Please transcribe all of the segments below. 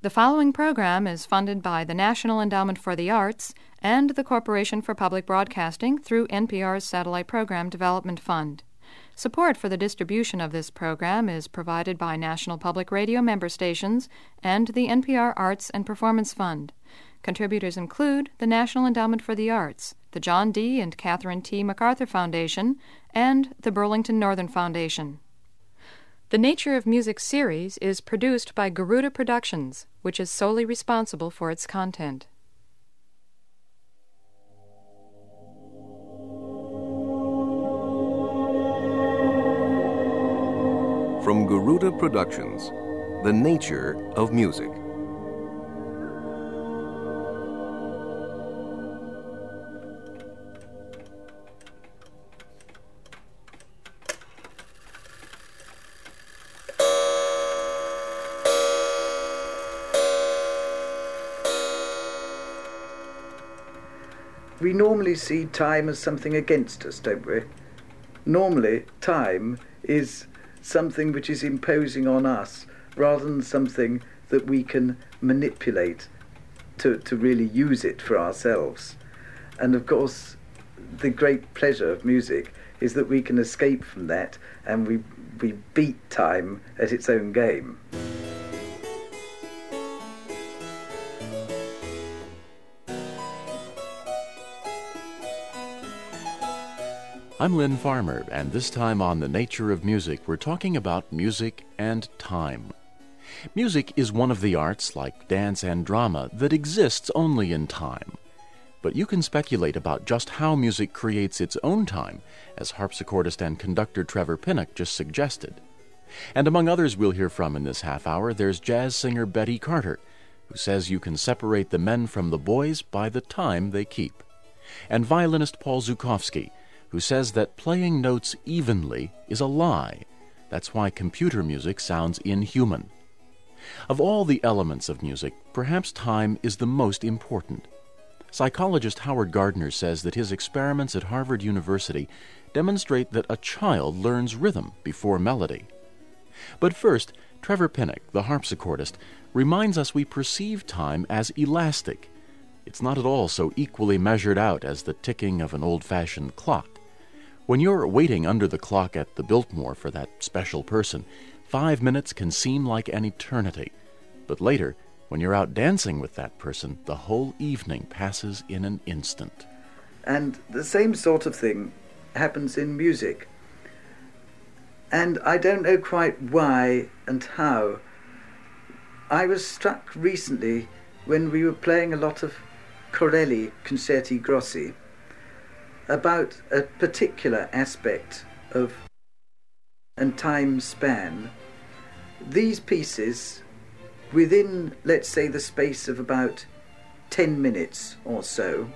The following program is funded by the National Endowment for the Arts and the Corporation for Public Broadcasting through NPR's Satellite Program Development Fund. Support for the distribution of this program is provided by National Public Radio member stations and the NPR Arts and Performance Fund. Contributors include the National Endowment for the Arts, the John D. and Catherine T. MacArthur Foundation, and the Burlington Northern Foundation. The Nature of Music series is produced by Garuda Productions, which is solely responsible for its content. From Garuda Productions, The Nature of Music. We normally see time as something against us, don't we? Normally, time is something which is imposing on us rather than something that we can manipulate to really use it for ourselves. And of course, the great pleasure of music is that we can escape from that and we beat time at its own game. I'm Lynn Farmer, and this time on The Nature of Music, we're talking about music and time. Music is one of the arts, like dance and drama, that exists only in time. But you can speculate about just how music creates its own time, as harpsichordist and conductor Trevor Pinnock just suggested. And among others we'll hear from in this half hour, there's jazz singer Betty Carter, who says you can separate the men from the boys by the time they keep. And violinist Paul Zukovsky, who says that playing notes evenly is a lie. That's why computer music sounds inhuman. Of all the elements of music, perhaps time is the most important. Psychologist Howard Gardner says that his experiments at Harvard University demonstrate that a child learns rhythm before melody. But first, Trevor Pinnock, the harpsichordist, reminds us we perceive time as elastic. It's not at all so equally measured out as the ticking of an old-fashioned clock. When you're waiting under the clock at the Biltmore for that special person, 5 minutes can seem like an eternity. But later, when you're out dancing with that person, the whole evening passes in an instant. And the same sort of thing happens in music. And I don't know quite why and how. I was struck recently when we were playing a lot of Corelli Concerti Grossi about a particular aspect of and time span. These pieces, within, let's say, the space of about 10 minutes or so,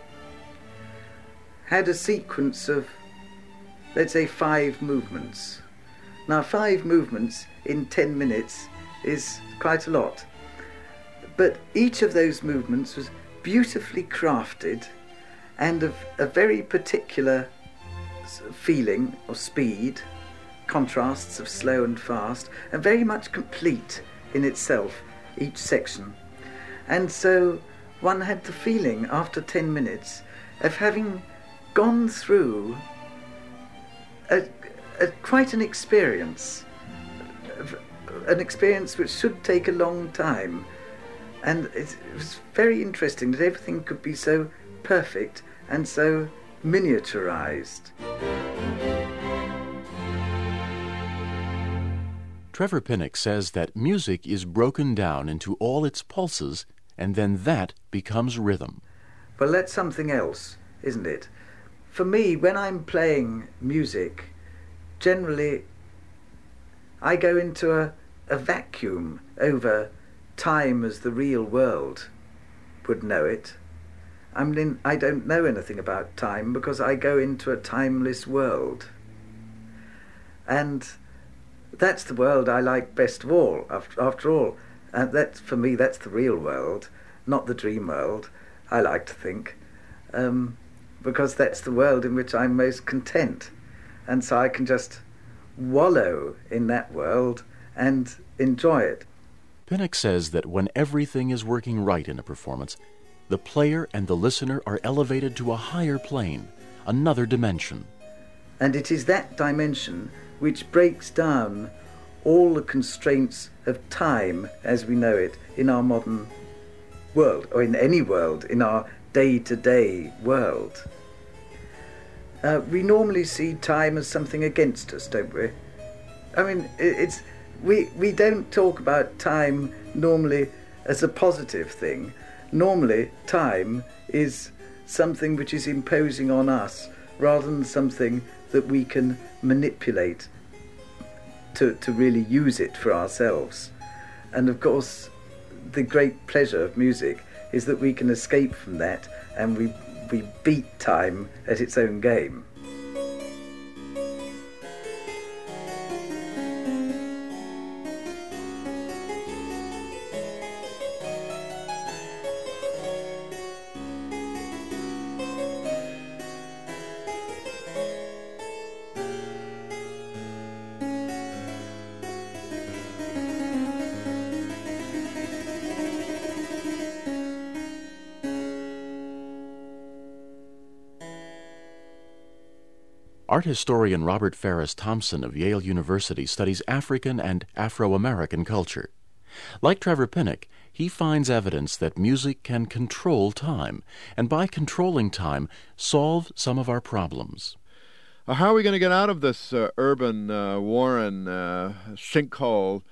had a sequence of, let's say, 5 movements. Now, 5 movements in 10 minutes is quite a lot. But each of those movements was beautifully crafted and of a very particular feeling of speed, contrasts of slow and fast, and very much complete in itself, each section. And so one had the feeling after 10 minutes of having gone through quite an experience which should take a long time. And it was very interesting that everything could be so perfect and so miniaturized. Trevor Pinnock says that music is broken down into all its pulses, and then that becomes rhythm. Well, that's something else, isn't it? For me, when I'm playing music, generally I go into a vacuum over time as the real world would know it. I mean, I don't know anything about time because I go into a timeless world. And that's the world I like best of all, after all. And for me, that's the real world, not the dream world, I like to think. Because that's the world in which I'm most content. And so I can just wallow in that world and enjoy it. Pinnock says that when everything is working right in a performance, the player and the listener are elevated to a higher plane, another dimension. And it is that dimension which breaks down all the constraints of time as we know it in our modern world, or in any world, in our day-to-day world. We normally see time as something against us, don't we? I mean, we don't talk about time normally as a positive thing. Normally, time is something which is imposing on us rather than something that we can manipulate to really use it for ourselves. And of course, the great pleasure of music is that we can escape from that and we beat time at its own game. Art historian Robert Farris Thompson of Yale University studies African and Afro-American culture. Like Trevor Pinnock, he finds evidence that music can control time, and by controlling time, solve some of our problems. How are we going to get out of this urban warren sinkhole?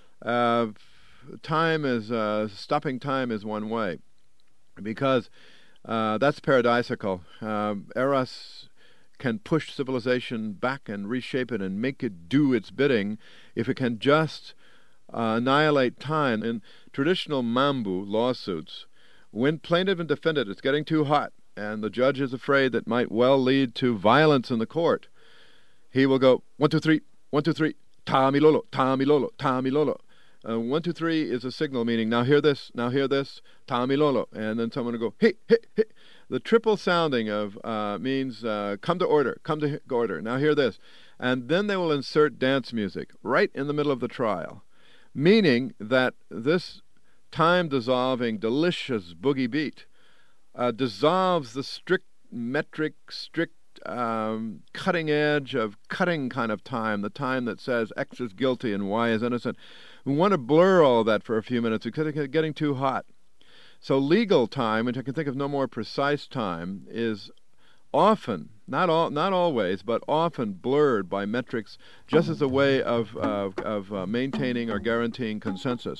Stopping time is one way, because that's paradisical. Eros can push civilization back and reshape it and make it do its bidding if it can just annihilate time. In traditional Mambu lawsuits, when plaintiff and defendant is getting too hot and the judge is afraid that might well lead to violence in the court, he will go 1, 2, 3, 1, 2, 3, Tami Lolo, Tami Lolo, Tami Lolo. 1, 2, 3 is a signal meaning now hear this, Tami Lolo, and then someone will go hey, hey, hey. The triple sounding of means come to order, now hear this. And then they will insert dance music right in the middle of the trial, meaning that this time-dissolving, delicious boogie beat dissolves the strict metric, cutting edge of cutting kind of time, the time that says X is guilty and Y is innocent. We want to blur all that for a few minutes because it's getting too hot. So legal time, which I can think of no more precise time, is often, not always, but often blurred by metrics just as a way of maintaining or guaranteeing consensus.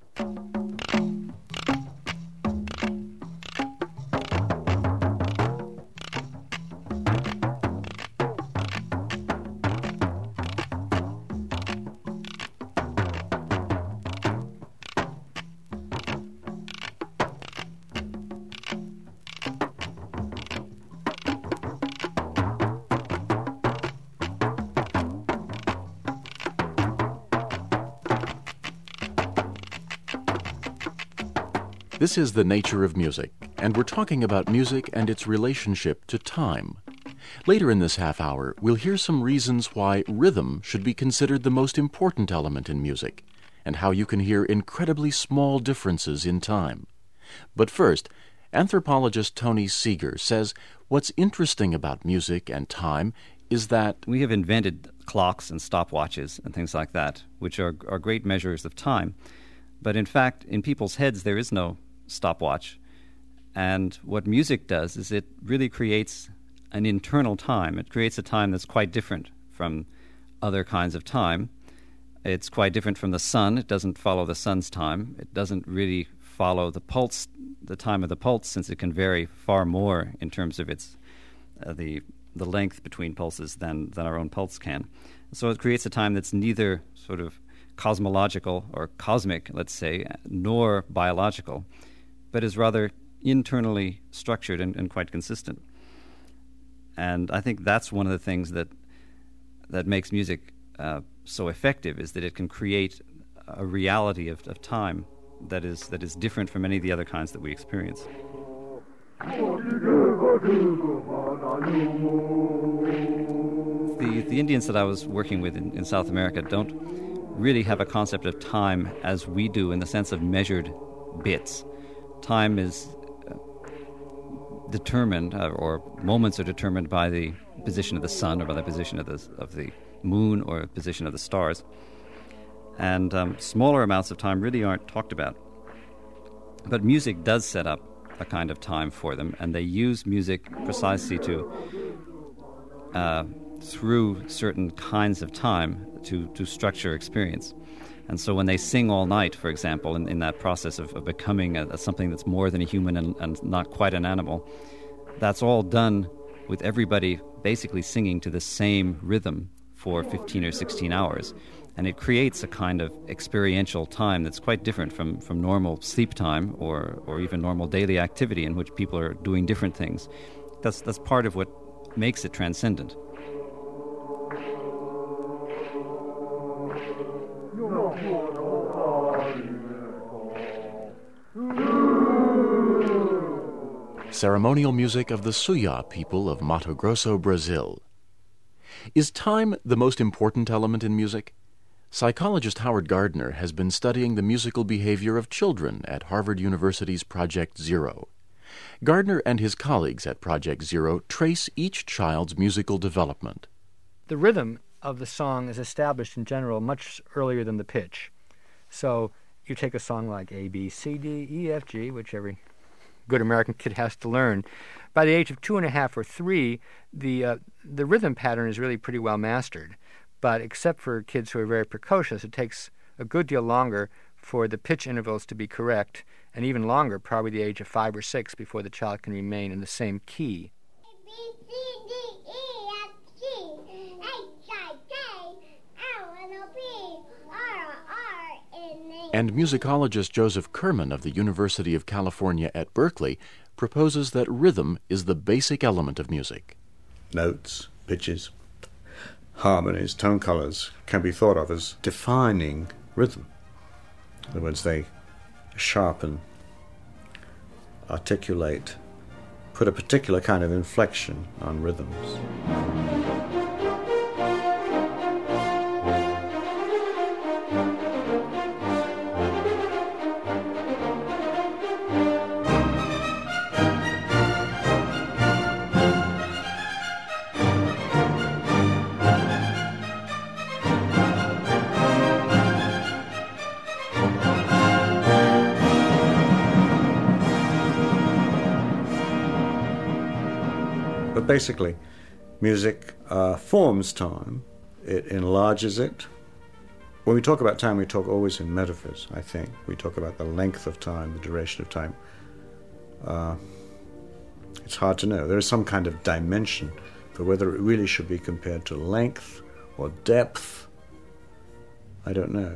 This is The Nature of Music, and we're talking about music and its relationship to time. Later in this half hour, we'll hear some reasons why rhythm should be considered the most important element in music, and how you can hear incredibly small differences in time. But first, anthropologist Tony Seeger says what's interesting about music and time is that we have invented clocks and stopwatches and things like that, which are great measures of time. But in fact, in people's heads, there is no stopwatch. And what music does is it really creates an internal time. It creates a time that's quite different from other kinds of time. It's quite different from the sun. It doesn't follow the sun's time. It doesn't really follow the pulse, the time of the pulse, since it can vary far more in terms of its the length between pulses than our own pulse can. So it creates a time that's neither sort of cosmological or cosmic, let's say, nor biological, but is rather internally structured and quite consistent. And I think that's one of the things that makes music so effective, is that it can create a reality of time that is different from any of the other kinds that we experience. The Indians that I was working with in South America don't really have a concept of time as we do in the sense of measured bits. Time is determined, or moments are determined by the position of the sun, or by the position of the moon, or the position of the stars. And smaller amounts of time really aren't talked about. But music does set up a kind of time for them, and they use music precisely to, through certain kinds of time, to structure experience. And so when they sing all night, for example, in that process of becoming something that's more than a human and not quite an animal, that's all done with everybody basically singing to the same rhythm for 15 or 16 hours. And it creates a kind of experiential time that's quite different from normal sleep time or even normal daily activity in which people are doing different things. That's part of what makes it transcendent. Ceremonial music of the Suya people of Mato Grosso, Brazil. Is time the most important element in music? Psychologist Howard Gardner has been studying the musical behavior of children at Harvard University's Project Zero. Gardner and his colleagues at Project Zero trace each child's musical development. The rhythm of the song is established in general much earlier than the pitch. So you take a song like A, B, C, D, E, F, G, which every good American kid has to learn. By the age of 2.5 or 3, the rhythm pattern is really pretty well mastered. But except for kids who are very precocious, it takes a good deal longer for the pitch intervals to be correct, and even longer, probably the age of 5 or 6, before the child can remain in the same key. A, B, C, D, E, F, G, H, I, K, L, N, O, P, R, N, A. And musicologist Joseph Kerman of the University of California at Berkeley proposes that rhythm is the basic element of music. Notes, pitches, harmonies, tone colors can be thought of as defining rhythm. In other words, they sharpen, articulate, put a particular kind of inflection on rhythms. But basically, music forms time. It enlarges it. When we talk about time, we talk always in metaphors, I think. We talk about the length of time, the duration of time. It's hard to know. There is some kind of dimension, but whether it really should be compared to length or depth, I don't know.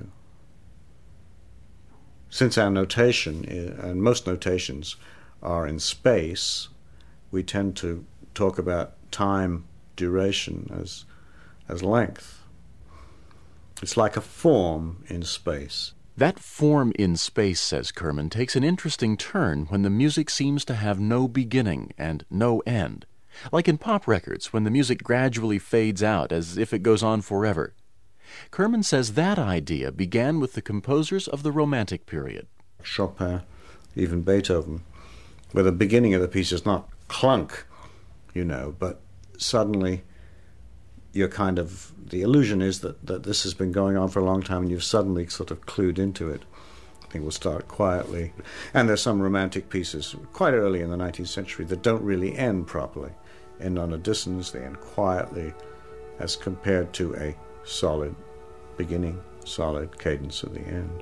Since our notation, and most notations are in space, we tend to talk about time duration as length. It's like a form in space. That form in space, says Kerman, takes an interesting turn when the music seems to have no beginning and no end. Like in pop records, when the music gradually fades out as if it goes on forever. Kerman says that idea began with the composers of the Romantic period. Chopin, even Beethoven, where the beginning of the piece is not clunk, but suddenly you're the illusion is that this has been going on for a long time and you've suddenly sort of clued into it. I think we'll start quietly. And there's some romantic pieces quite early in the 19th century that don't really end properly. End on a dissonance, they end quietly as compared to a solid beginning, solid cadence at the end.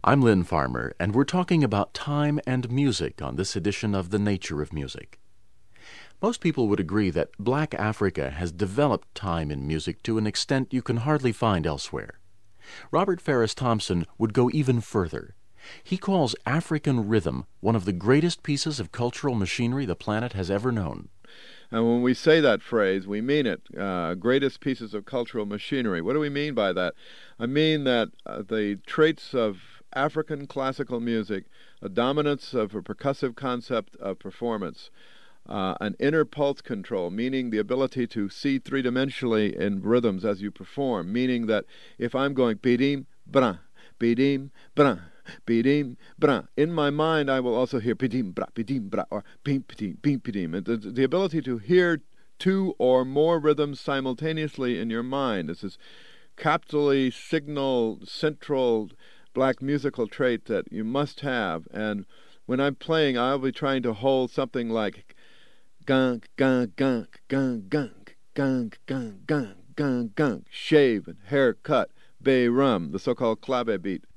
I'm Lynn Farmer, and we're talking about time and music on this edition of The Nature of Music. Most people would agree that Black Africa has developed time in music to an extent you can hardly find elsewhere. Robert Farris Thompson would go even further. He calls African rhythm one of the greatest pieces of cultural machinery the planet has ever known. And when we say that phrase, we mean it. Greatest pieces of cultural machinery. What do we mean by that? I mean that the traits of African classical music, a dominance of a percussive concept of performance, an inner pulse control, meaning the ability to see three-dimensionally in rhythms as you perform, meaning that if I'm going bidim, bra, bidim, bra, bidim, bra, in my mind I will also hear bidim, bra, or bim, bidim. And the ability to hear two or more rhythms simultaneously in your mind. This is capitally signal central Black musical trait that you must have. And when I'm playing, I'll be trying to hold something like gunk, gunk, gunk, gunk, gunk, gunk, gunk, gunk, gunk, gunk, shave and haircut, bay rum, the so-called clave beat.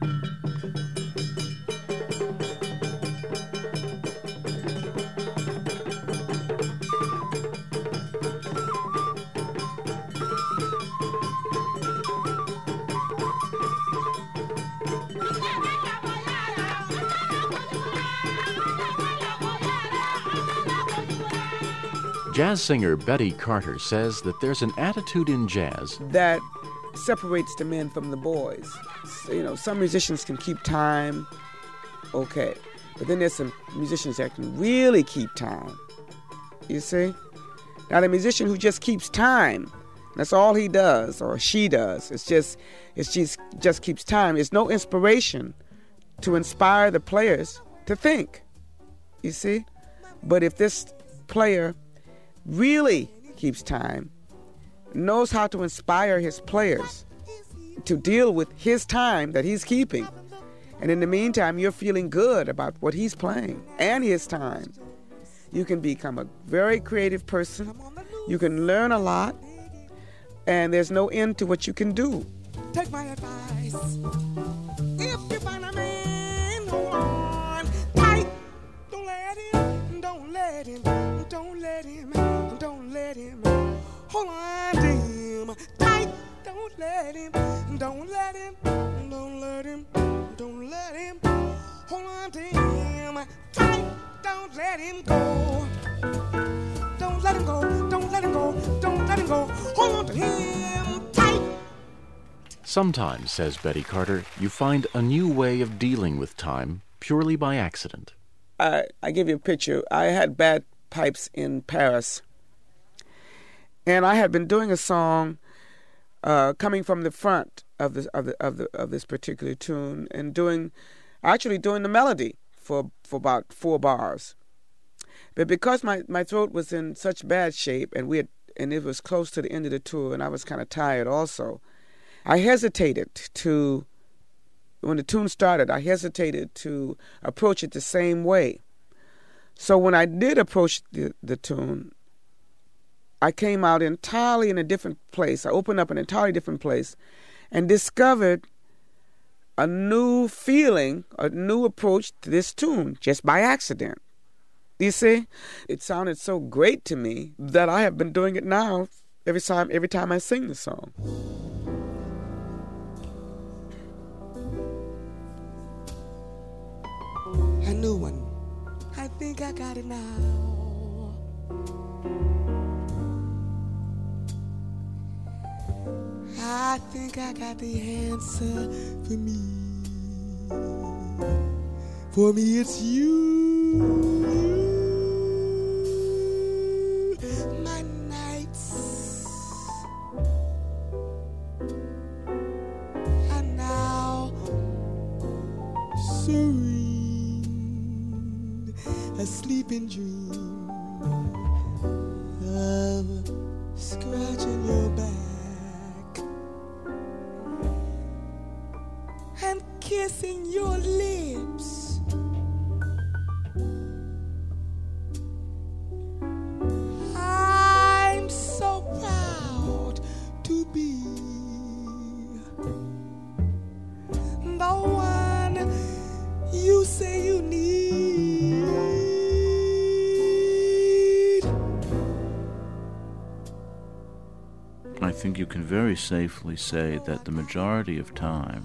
Jazz singer Betty Carter says that there's an attitude in jazz that separates the men from the boys. So, some musicians can keep time, okay, but then there's some musicians that can really keep time. You see? Now, the musician who just keeps time, that's all he does or she does. It just keeps time. There's no inspiration to inspire the players to think. You see? But if this player really keeps time, knows how to inspire his players to deal with his time that he's keeping, and in the meantime you're feeling good about what he's playing and his time, you can become a very creative person. You can learn a lot, and there's no end to what you can do. Take my advice. If you find a man, hold on tight. Don't let him, don't let him, don't let him, don't let him. Hold on to him tight. Don't let him, don't let him, don't let him, don't let him. Hold on to him tight. Don't let him go. Don't let him go. Don't let him go. Don't let him go. Hold on to him tight. Sometimes, says Betty Carter, you find a new way of dealing with time purely by accident. I give you a picture. I had bad pipes in Paris, and I had been doing a song coming from the front of this particular tune, and doing the melody for about 4 bars. But because my throat was in such bad shape, and it was close to the end of the tour, and I was kind of tired also, I hesitated to, when the tune started, I hesitated to approach it the same way. So when I did approach the tune, I came out entirely in a different place. I opened up an entirely different place and discovered a new feeling, a new approach to this tune just by accident. You see? It sounded so great to me that I have been doing it now every time I sing the song. A new one. I think I got it now. I think I got the answer for me. For me, it's you. My nights are now serene, a sleeping dream of scratching your back and kissing your lips. I'm so proud to be the one think you can very safely say that the majority of time,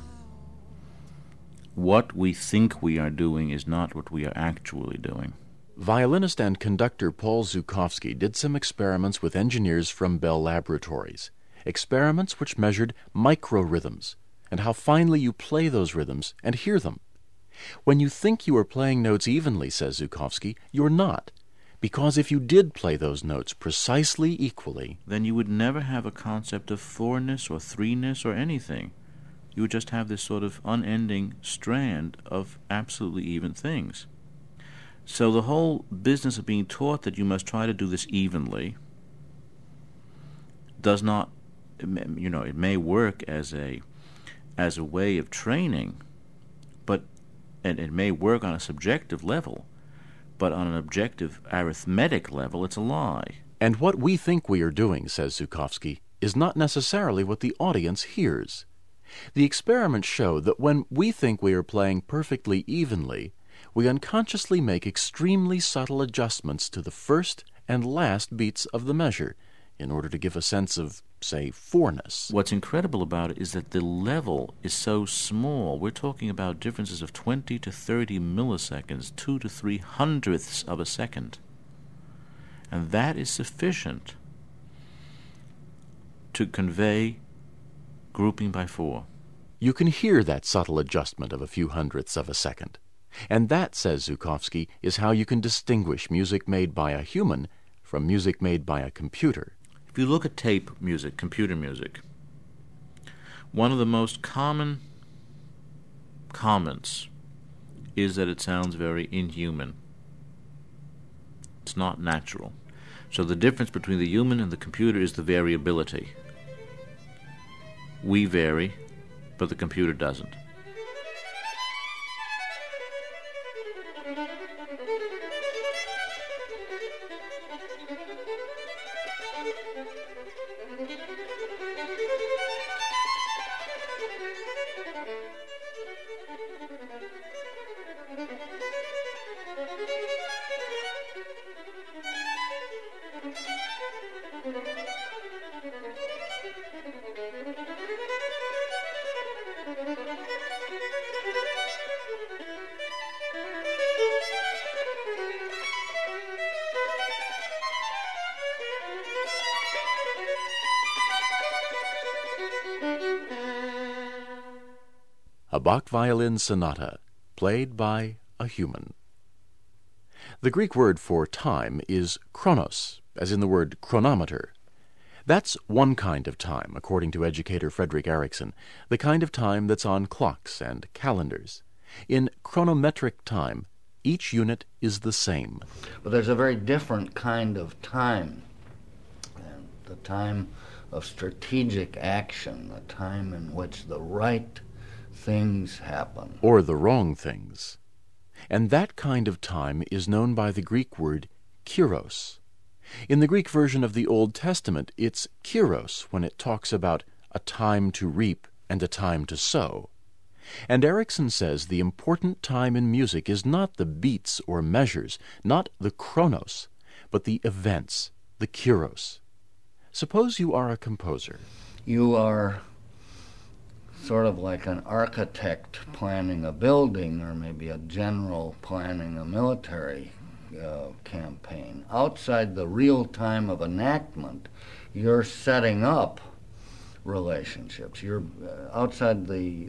what we think we are doing is not what we are actually doing. Violinist and conductor Paul Zukovsky did some experiments with engineers from Bell Laboratories, experiments which measured microrhythms and how finely you play those rhythms and hear them. When you think you are playing notes evenly, says Zukovsky, you're not, because if you did play those notes precisely equally, then you would never have a concept of fourness or threeness or anything. You would just have this sort of unending strand of absolutely even things. So the whole business of being taught that you must try to do this evenly does not, it may work as a way of training, and it may work on a subjective level, but on an objective arithmetic level, it's a lie. And what we think we are doing, says Zukovsky, is not necessarily what the audience hears. The experiments show that when we think we are playing perfectly evenly, we unconsciously make extremely subtle adjustments to the first and last beats of the measure in order to give a sense of, say, fourness. What's incredible about it is that the level is so small. We're talking about differences of 20 to 30 milliseconds, 2 to 3 hundredths of a second. And that is sufficient to convey grouping by four. You can hear that subtle adjustment of a few hundredths of a second. And that, says Zukovsky, is how you can distinguish music made by a human from music made by a computer. If you look at tape music, computer music, one of the most common comments is that it sounds very inhuman. It's not natural. So the difference between the human and the computer is the variability. We vary, but the computer doesn't. A Bach violin sonata, played by a human. The Greek word for time is chronos, as in the word chronometer. That's one kind of time, according to educator Frederick Erickson, the kind of time that's on clocks and calendars. In chronometric time, each unit is the same. But there's a very different kind of time, and the time of strategic action, the time in which the right things happen. Or the wrong things. And that kind of time is known by the Greek word kairos. In the Greek version of the Old Testament, it's kairos when it talks about a time to reap and a time to sow. And Erickson says the important time in music is not the beats or measures, not the chronos, but the events, the kairos. Suppose you are a composer. You are sort of like an architect planning a building, or maybe a general planning a military campaign. Outside the real time of enactment, you're setting up relationships. You're outside the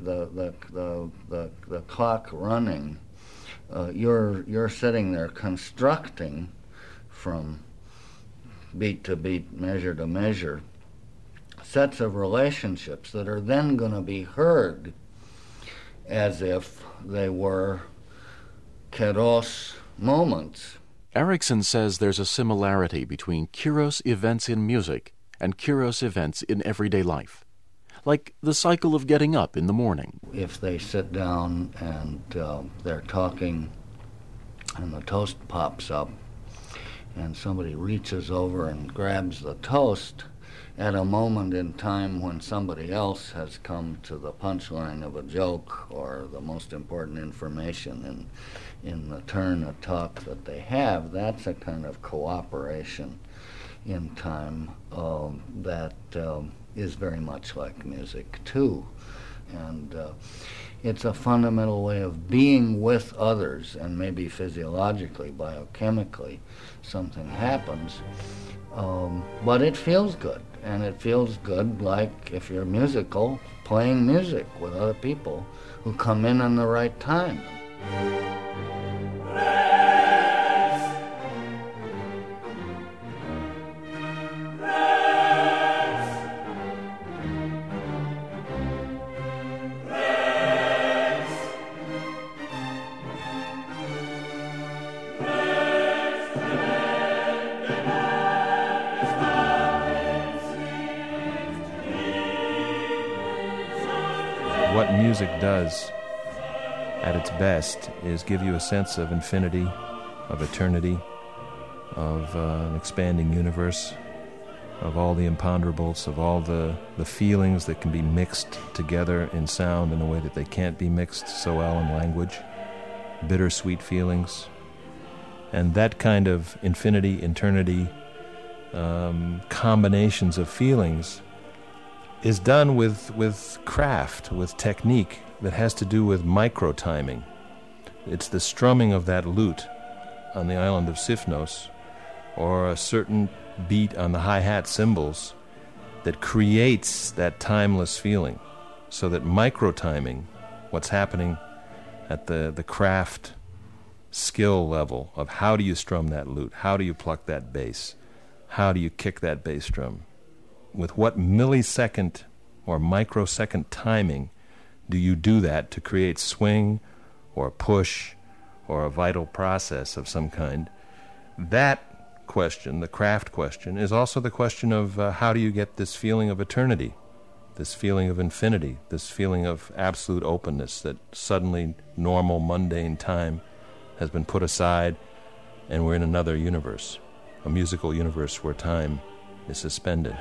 clock running. You're sitting there constructing from beat to beat, measure to measure, sets of relationships that are then going to be heard as if they were kairos moments. Erickson says there's a similarity between kairos events in music and kairos events in everyday life, like the cycle of getting up in the morning. If they sit down and they're talking and the toast pops up and somebody reaches over and grabs the toast at a moment in time when somebody else has come to the punchline of a joke or the most important information in the turn of talk that they have, that's a kind of cooperation in time that is very much like music too. And it's a fundamental way of being with others, and maybe physiologically, biochemically, something happens. But it feels good, and it feels good like if you're musical, playing music with other people who come in the right time. What music does at its best is give you a sense of infinity, of eternity, of an expanding universe, of all the imponderables, of all the feelings that can be mixed together in sound in a way that they can't be mixed so well in language, bittersweet feelings. And that kind of infinity, eternity, combinations of feelings is done with craft, with technique that has to do with micro-timing. It's the strumming of that lute on the island of Sifnos, or a certain beat on the hi-hat cymbals that creates that timeless feeling, so that micro-timing, what's happening at the craft skill level of how do you strum that lute, how do you pluck that bass, how do you kick that bass drum, with what millisecond or microsecond timing do you do that to create swing or push or a vital process of some kind? That question, the craft question, is also the question of how do you get this feeling of eternity, this feeling of infinity, this feeling of absolute openness, that suddenly normal, mundane time has been put aside and we're in another universe, a musical universe where time is suspended.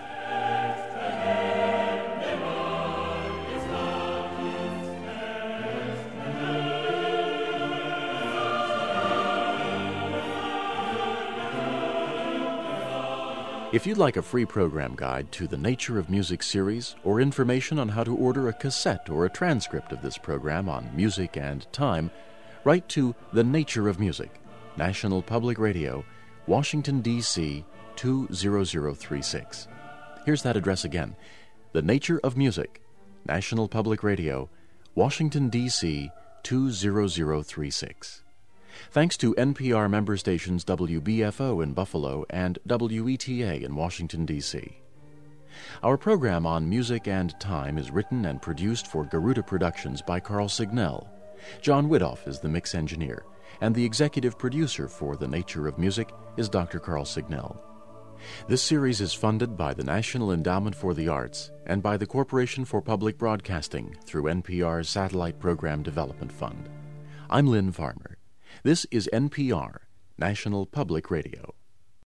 If you'd like a free program guide to the Nature of Music series, or information on how to order a cassette or a transcript of this program on music and time, write to The Nature of Music, National Public Radio, Washington, D.C. 20036. Here's that address again. The Nature of Music, National Public Radio, Washington, D.C. 20036. Thanks to NPR member stations WBFO in Buffalo and WETA in Washington, D.C. Our program on music and time is written and produced for Garuda Productions by Carl Signell. John Widoff is the mix engineer, and the executive producer for The Nature of Music is Dr. Carl Signell. This series is funded by the National Endowment for the Arts and by the Corporation for Public Broadcasting through NPR's Satellite Program Development Fund. I'm Lynn Farmer. This is NPR, National Public Radio.